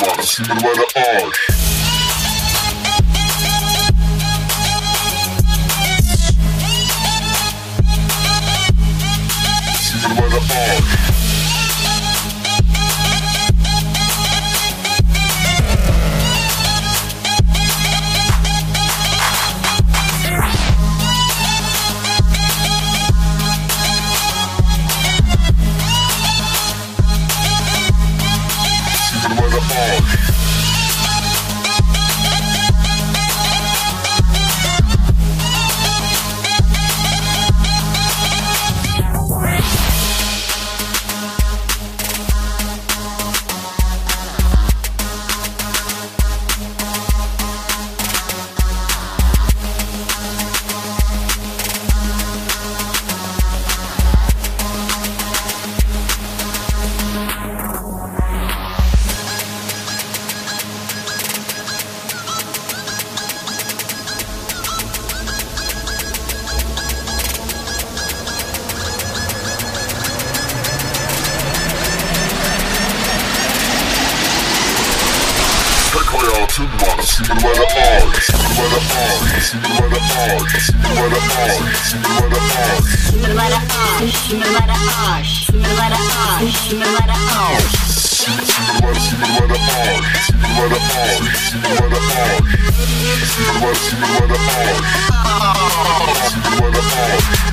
acima do Araós. Acima do Araós. Acima do Araós, acima do Araós, acima do Araós, acima do Araós, acima do Araós, acima do Araós, acima do Araós, acima do Araós, acima do Araós, acima do Araós, acima do Araós, acima do Araós, acima do Araós, acima do Araós, acima do Araós.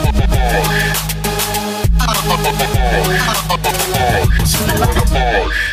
Acima do Araós.